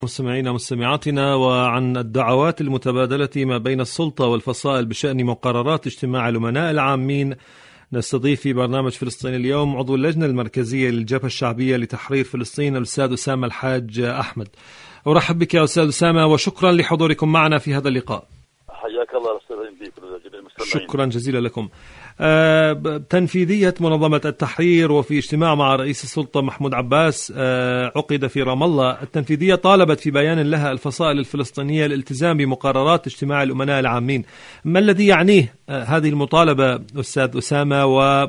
مستمعينا ومستمعاتنا، وعن الدعوات المتبادلة ما بين السلطة والفصائل بشأن مقررات اجتماع الأمناء العامين، نستضيف في برنامج فلسطين اليوم عضو اللجنة المركزية للجبهة الشعبية لتحرير فلسطين الأستاذ أسامة الحاج أحمد. أرحب بك يا أستاذ أسامة، وشكرا لحضوركم معنا في هذا اللقاء. حياك الله أستاذ بك. شكرا جزيلا لكم. تنفيذية منظمة التحرير وفي اجتماع مع رئيس السلطة محمود عباس عقد في رام الله، التنفيذية طالبت في بيان لها الفصائل الفلسطينية الالتزام بمقررات اجتماع الأمناء العامين. ما الذي يعنيه هذه المطالبة أستاذ أسامة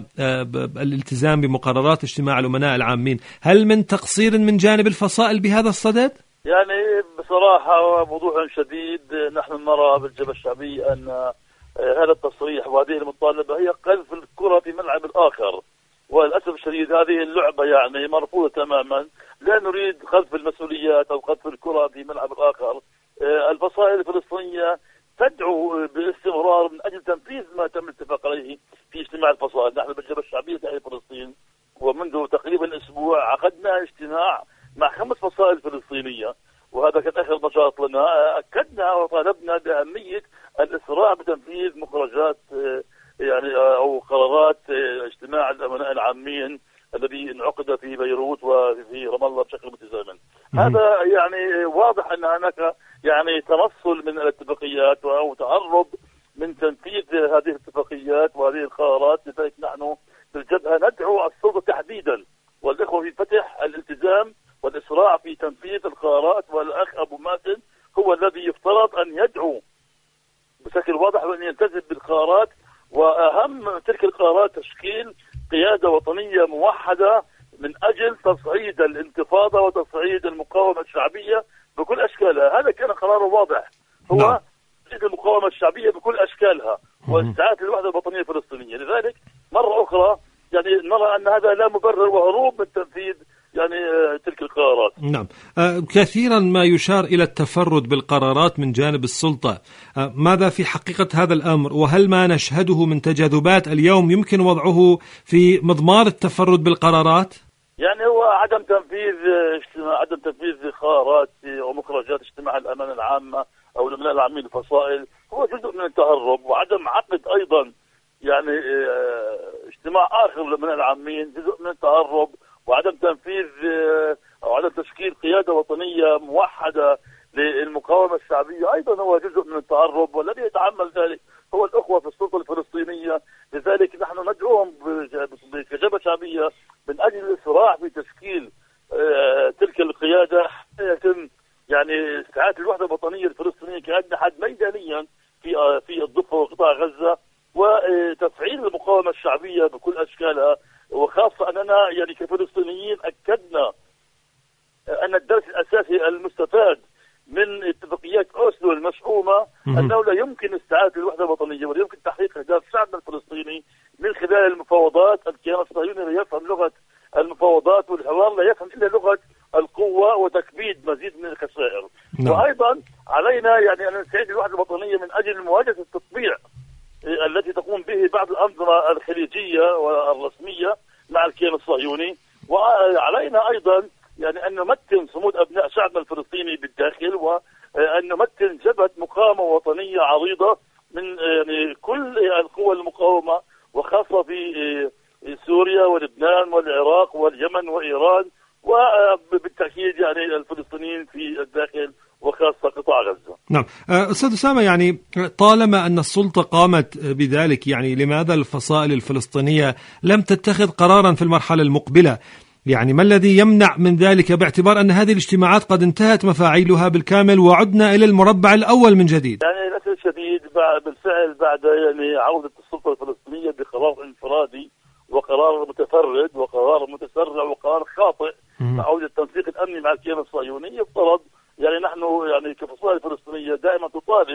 والالتزام بمقررات اجتماع الأمناء العامين؟ هل من تقصير من جانب الفصائل بهذا الصدد؟ يعني بصراحة وبوضوح شديد نحن نرى بالجبهة الشعبية أن هذا التصريح وهذه المطالبة هي قذف الكرة في ملعب الآخر، وللأسف الشديد هذه اللعبة يعني مرفوضة تماما. لا نريد قذف المسؤوليات أو قذف الكرة في ملعب الآخر. الفصائل الفلسطينية تدعو باستمرار من أجل تنفيذ ما تم الاتفاق عليه في اجتماع الفصائل. نحن بالجبهة الشعبية تحرير فلسطين ومنذ تقريبا أسبوع عقدنا اجتماع مع 5 فصائل فلسطينية، وهذا كان آخر نشاط لنا. أكدنا وطالبنا بأهمية الإسراع بتنفيذ مخرجات يعني أو قرارات اجتماع الأمناء العامين الذي انعقد في بيروت وفي رام الله بشكل متزامن. هذا يعني واضح أن هناك يعني تمثل من الاتفاقيات أو تهرب من تنفيذ هذه الاتفاقيات وهذه القرارات. لذلك نحن بالجبهة ندعو السلطة تحديدا والإخوة في فتح الالتزام والإسراع في تنفيذ القرارات، والأخ أبو مازن هو الذي يفترض أن يدعو بشكل واضح وأن يلتزم بالقرارات. وأهم تلك القرارات تشكيل قيادة وطنية موحدة من أجل تصعيد الانتفاضة وتصعيد المقاومة الشعبية بكل أشكالها. هذا كان قرار واضح، هو تصعيد المقاومة الشعبية بكل أشكالها واستعادة الوحدة الوطنية الفلسطينية. لذلك مرة أخرى يعني نرى أن هذا لا مبرر وهروب من تنفيذ يعني تلك القرارات. نعم. كثيرا ما يشار إلى التفرد بالقرارات من جانب السلطة. ماذا في حقيقة هذا الأمر؟ وهل ما نشهده من تجاذبات اليوم يمكن وضعه في مضمار التفرد بالقرارات؟ يعني هو عدم تنفيذ قرارات ومخرجات اجتماع الأمانة العامة أو الأمناء العامين الفصائل هو جزء من التهرب، وعدم عقد أيضا يعني اجتماع آخر للأمناء العامين جزء من التهرب، وعدم تنفيذ أو عدم تشكيل قيادة وطنية موحدة للمقاومة الشعبية أيضا هو جزء من التهرب، والذي يتعمل ذلك هو الأخوة في السلطة الفلسطينية. لذلك نحن ندعوهم كجبهة شعبية من أجل الإسراع في تشكيل تلك القيادة يتم يعني استعادة الوحدة الوطنية الفلسطينية كأجنحة ميدانيا في الضفة وقطاع غزة، وتفعيل المقاومة الشعبية بكل أشكالها. وخاصة أننا يعني كفلسطينيين أكدنا أن الدرس الأساسي المستفاد من اتفاقيات أوسلو المشؤومة أنه لا يمكن استعادة الوحدة الوطنية ولا يمكن تحقيق أهداف شعبنا الفلسطيني من خلال المفاوضات. الكيان الصهيوني لا يفهم لغة المفاوضات والحوار، لا يفهم إلا لغة القوة وتكبيد مزيد من الخسائر. وأيضا علينا يعني أن نستعيد الوحدة الوطنية من أجل مواجهة التطبيع التي تقوم به بعض الأنظمة الخليجية والرسمية مع الكيان الصهيوني. وعلينا أيضا يعني أن نمتن صمود أبناء شعبنا الفلسطيني بالداخل، وأن نمتن جبهة مقاومة وطنية عريضة من يعني كل القوى المقاومة، وخاصة في سوريا ولبنان والعراق واليمن وإيران، وبالتأكيد يعني الفلسطينيين في الداخل وخاصة قطاع غزة. نعم. أستاذ أسامة، يعني طالما أن السلطة قامت بذلك، يعني لماذا الفصائل الفلسطينية لم تتخذ قرارا في المرحلة المقبلة؟ يعني ما الذي يمنع من ذلك باعتبار أن هذه الاجتماعات قد انتهت مفاعيلها بالكامل وعدنا إلى المربع الأول من جديد؟ يعني للأسف الشديد بالفعل بعد يعني عودة السلطة الفلسطينية بقرار انفرادي وقرار متفرد وقرار متسرع وقرار خاطئ مع عودة التنسيق الأمني مع الكيان الصهيوني، يفترض يعني نحن يعني كفصائل فلسطينية دائما تطالب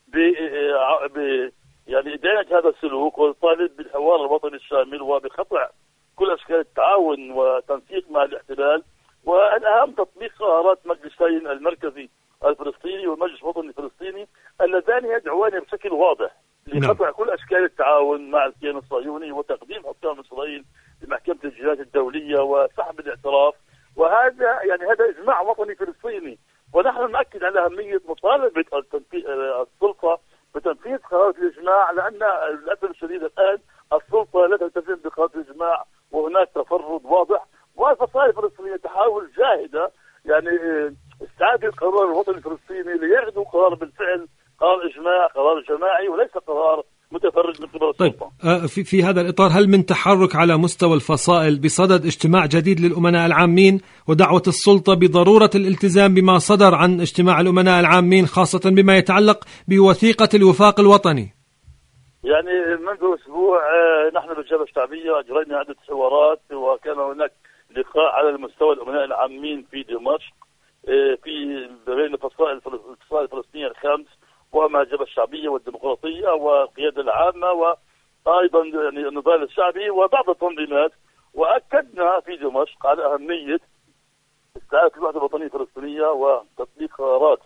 يعني إدانة هذا السلوك، وتطالب بالحوار الوطني الشامل وبقطع كل أشكال التعاون وتنسيق مع الاحتلال. والأهم تطبيق قرارات مجلسين المركزي الفلسطيني والمجلس الوطني الفلسطيني اللذان يدعوان بشكل واضح لقطع كل أشكال التعاون مع الكيان الصهيوني وتقديم حكام إسرائيل لمحكمة الجنايات الدولية وسحب الاعتراف. وهذا يعني هذا إجماع وطني فلسطيني، ونحن وأكد على أهمية مطالبة السلطة بتنفيذ قرارات الإجماع، لأن للأسف الشديد الآن السلطة لا تلتزم بقرارات الإجماع وهناك تفرد واضح، والفصائل الفلسطينية تحاول جاهدة يعني استعادة القرار الوطني الفلسطيني ليعدوا قرار بالفعل قرار إجماع، قرار جماعي وليس قرار متفرد من قبل السلطة. طيب في هذا الإطار هل من تحرك على مستوى الفصائل بصدد اجتماع جديد للأمناء العامين ودعوة السلطة بضرورة الالتزام بما صدر عن اجتماع الأمناء العامين، خاصة بما يتعلق بوثيقة الوفاق الوطني؟ يعني منذ أسبوع نحن بالجبهة الشعبية أجرينا عدة حوارات، وكان هناك لقاء على المستوى الأمناء العامين في دمشق في بين الفصائل الفلسطينية الخمس ومع الجبهة الشعبية والديمقراطية والقيادة العامة وأيضا يعني النضال الشعبي وبعض التنظيمات، وأكدنا في دمشق على أهمية استعادة الوحدة الوطنية الفلسطينية وتطبيق قرارات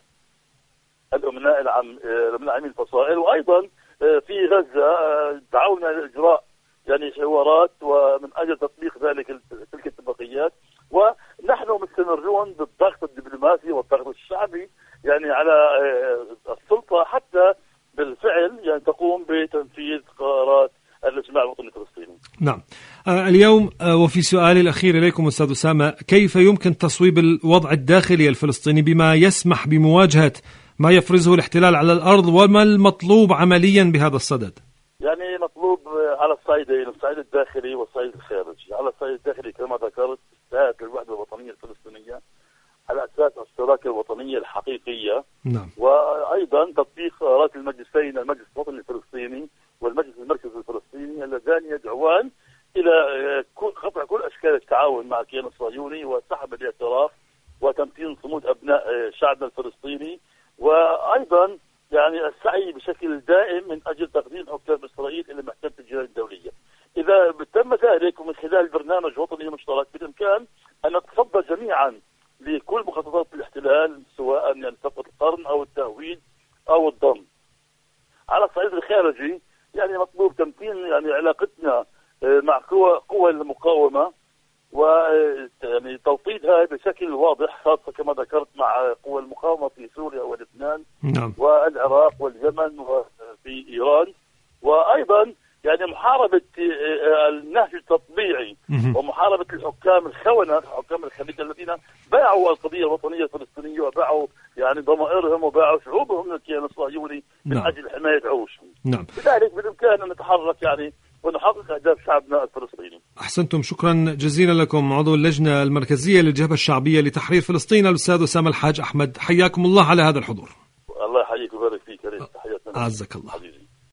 الأمناء العامين الفصائل. وأيضا في غزة دعونا لإجراء يعني حوارات ومن أجل تطبيق تلك الاتفاقيات، ونحن مستمرون بالضغط الدبلوماسي والضغط الشعبي يعني على السلطة حتى بالفعل يعني تقوم بتنفيذ قرارات الاجتماع الوطني الفلسطيني. نعم. اليوم وفي سؤالي الأخير إليكم أستاذ أسامة، كيف يمكن تصويب الوضع الداخلي الفلسطيني بما يسمح بمواجهة ما يفرزه الاحتلال على الأرض، وما المطلوب عمليا بهذا الصدد؟ يعني مطلوب على الصعيدين، الصعيد الداخلي والصعيد الخارجي. على الصعيد الداخلي كما ذكرت استعادة الوحدة الوطنية الفلسطينية على أساس الشراكة الوطنية الحقيقية. نعم. وأيضا تطبيق قرارات المجلسين، المجلس الوطني الفلسطيني والمجلس المركزي الفلسطيني، اللذان يدعوان إلى قطع كل أشكال التعاون مع الكيان الصهيوني وسحب الاعتراف وتمكين صمود أبناء شعبنا الفلسطيني، وأيضا يعني السعي بشكل دائم من أجل تقديم حكام إسرائيل إلى محكمة الجناية الدولية. إذا تم ذلك ومن خلال برنامج وطني مشترك بالإمكان أن نتصدى جميعا لكل مخططات الاحتلال، سواء يعني صفقة القرن أو التهويد أو الضم. على الصعيد الخارجي يعني مطلوب تمكين يعني علاقتنا مع قوى المقاومة ويعني توطيدها بشكل واضح، خاصة كما ذكرت مع قوى المقاومة في سوريا ولبنان. نعم. والعراق واليمن وفي إيران، وأيضا يعني محاربة النهج التطبيعي ومحاربة الحكام الخونة، حكام الخليج الذين باعوا القضية الوطنية الفلسطينية وباعوا يعني ضمائرهم وباعوا شعوبهم من الكيان الصهيوني من أجل حماية عروشهم. نعم. لذلك بالإمكان أن نتحرك يعني ونحقق أهداف شعبنا الفلسطيني. أحسنتم، شكرا جزيلا لكم عضو اللجنة المركزية للجبهة الشعبية لتحرير فلسطين الأستاذ أسامة الحاج أحمد، حياكم الله على هذا الحضور. الله يحييك ويبارك فيك. تحياتنا. أعزك الله.